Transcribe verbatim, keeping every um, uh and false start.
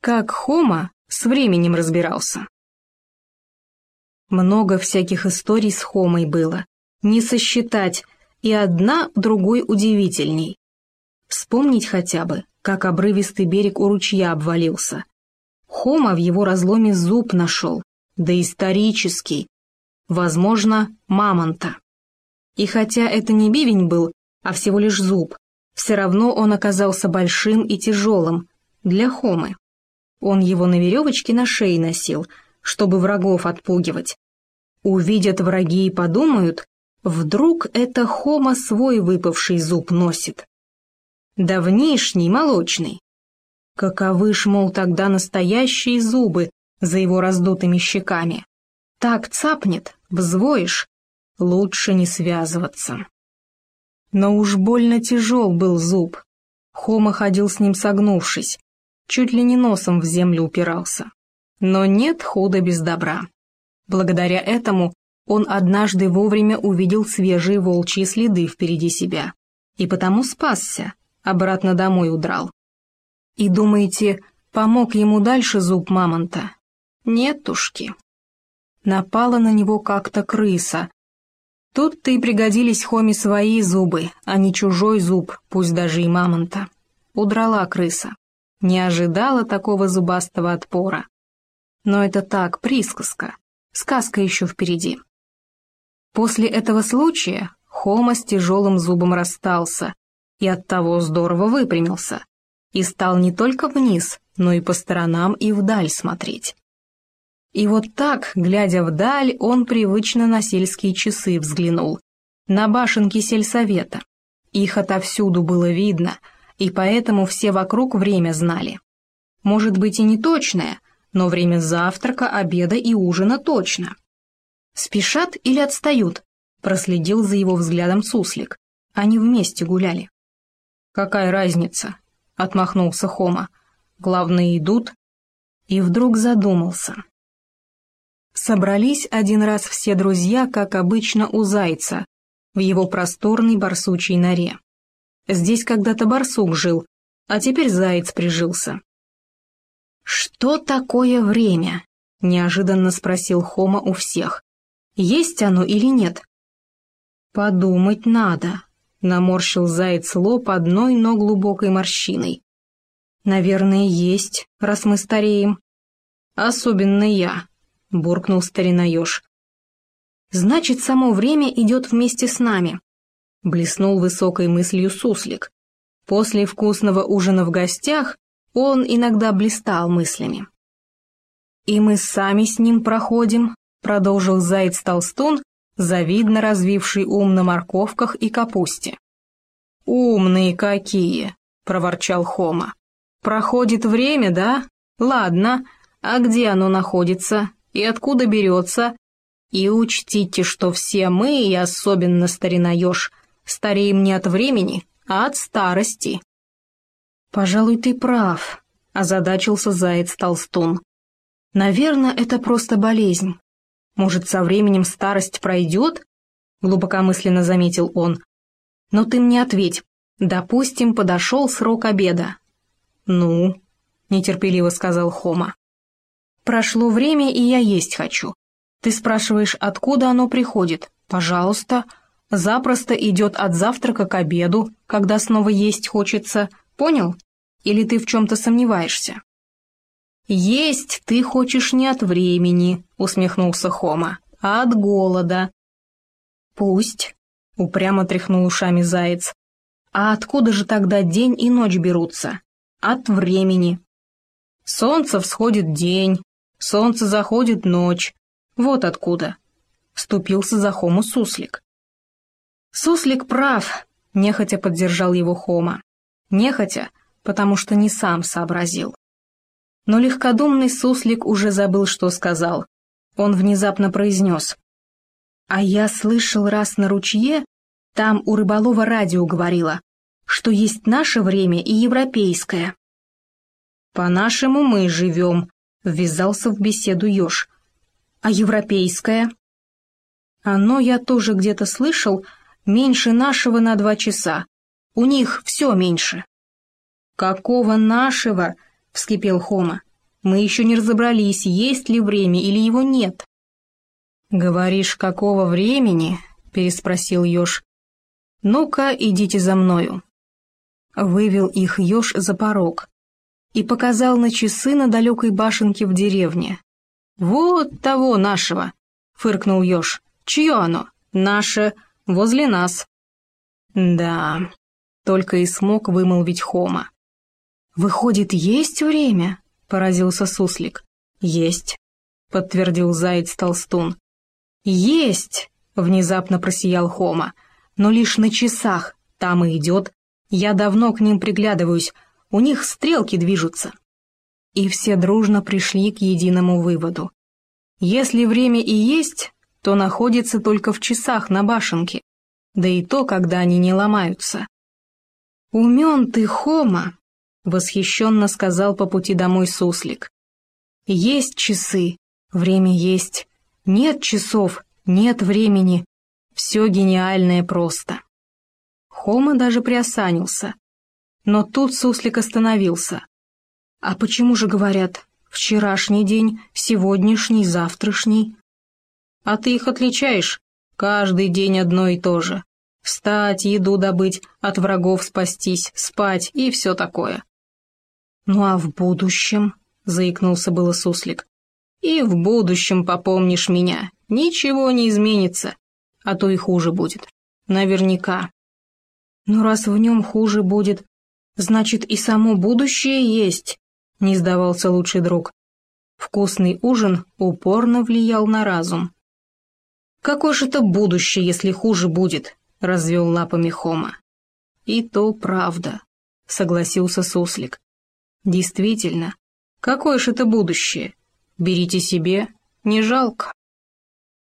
Как Хома с временем разбирался. Много всяких историй с Хомой было, не сосчитать, и одна другой удивительней. Вспомнить хотя бы, как обрывистый берег у ручья обвалился. Хома в его разломе зуб нашел, да исторический, возможно, мамонта. И хотя это не бивень был, а всего лишь зуб, все равно он оказался большим и тяжелым для Хомы. Он его на веревочке на шее носил, чтобы врагов отпугивать. Увидят враги и подумают, вдруг это Хома свой выпавший зуб носит. Давнишний, молочный. Каковы ж, мол, тогда настоящие зубы за его раздутыми щеками. Так цапнет, взвоишь, лучше не связываться. Но уж больно тяжел был зуб. Хома ходил с ним согнувшись, чуть ли не носом в землю упирался. Но нет худа без добра. Благодаря этому он однажды вовремя увидел свежие волчьи следы впереди себя, и потому спасся, обратно домой удрал. И думаете, помог ему дальше зуб мамонта? Нетушки. Напала на него как-то крыса. Тут-то и пригодились Хоме свои зубы, а не чужой зуб, пусть даже и мамонта. Удрала крыса. Не ожидала такого зубастого отпора. Но это так, присказка. Сказка еще впереди. После этого случая Хома с тяжелым зубом расстался и оттого здорово выпрямился и стал не только вниз, но и по сторонам и вдаль смотреть. И вот так, глядя вдаль, он привычно на сельские часы взглянул, на башенки сельсовета. Их отовсюду было видно, и поэтому все вокруг время знали. Может быть и не точное, но время завтрака, обеда и ужина точно. «Спешат или отстают?» — проследил за его взглядом суслик. Они вместе гуляли. «Какая разница?» — отмахнулся Хома. «Главное, идут». И вдруг задумался. Собрались один раз все друзья, как обычно, у зайца, в его просторной барсучьей норе. Здесь когда-то барсук жил, а теперь заяц прижился. «Что такое время?» — неожиданно спросил Хома у всех. «Есть оно или нет?» «Подумать надо», — наморщил заяц лоб одной, но глубокой морщиной. «Наверное, есть, раз мы стареем». «Особенно я», — буркнул старина-еж. «Значит, само время идет вместе с нами», — блеснул высокой мыслью суслик. После вкусного ужина в гостях он иногда блистал мыслями. «И мы сами с ним проходим», — продолжил заяц-толстун, завидно развивший ум на морковках и капусте. «Умные какие!» — проворчал Хома. «Проходит время, да? Ладно, а где оно находится и откуда берется? И учтите, что все мы, и особенно старина-еж, стареем не от времени, а от старости». «Пожалуй, ты прав», — озадачился заяц-толстун. «Наверное, это просто болезнь. Может, со временем старость пройдет?» — глубокомысленно заметил он. «Но ты мне ответь. Допустим, подошел срок обеда». «Ну?» — нетерпеливо сказал Хома. «Прошло время, и я есть хочу. Ты спрашиваешь, откуда оно приходит? Пожалуйста. Запросто идет от завтрака к обеду, когда снова есть хочется. Понял? Или ты в чем-то сомневаешься?» «Есть ты хочешь не от времени», — усмехнулся Хома, — «а от голода». «Пусть», — упрямо тряхнул ушами заяц. «А откуда же тогда день и ночь берутся? От времени. Солнце всходит день, солнце заходит ночь. Вот откуда», — вступился за Хому суслик. «Суслик прав», — нехотя поддержал его Хома. Нехотя, потому что не сам сообразил. Но легкодумный суслик уже забыл, что сказал. Он внезапно произнес. «А я слышал раз на ручье, там у рыболова радио говорило, что есть наше время и европейское». «По-нашему мы живем», — ввязался в беседу еж. «А европейское?» «Оно, я тоже где-то слышал, меньше нашего на два часа. У них все меньше». «Какого нашего?» — вскипел Хома. Мы еще не разобрались, есть ли время или его нет». «Говоришь, какого времени?» — переспросил еж. «Ну-ка, идите за мною». Вывел их еж за порог и показал на часы на далекой башенке в деревне. «Вот того нашего!» — фыркнул еж. «Чье оно? Наше, возле нас». «Да», — только и смог вымолвить Хома. «Выходит, есть время?» — поразился суслик. «Есть», — подтвердил заяц-толстун. «Есть!» — внезапно просиял Хома. «Но лишь на часах, там и идет. Я давно к ним приглядываюсь, у них стрелки движутся». И все дружно пришли к единому выводу. Если время и есть, то находится только в часах на башенке, да и то, когда они не ломаются. «Умен ты, Хома!» — восхищенно сказал по пути домой суслик. «Есть часы, время есть. Нет часов, нет времени. Все гениальное просто». Хома даже приосанился. Но тут суслик остановился. «А почему же говорят вчерашний день, сегодняшний, завтрашний?» «А ты их отличаешь? Каждый день одно и то же. Встать, еду добыть, от врагов спастись, спать и все такое». «Ну а в будущем?» — заикнулся было суслик. «И в будущем попомнишь меня. Ничего не изменится, а то и хуже будет. Наверняка». «Ну раз в нем хуже будет, значит и само будущее есть», — не сдавался лучший друг. Вкусный ужин упорно влиял на разум. «Какое ж это будущее, если хуже будет?» — развел лапами Хома. «И то правда», — согласился суслик. «Действительно, какое ж это будущее? Берите себе, не жалко».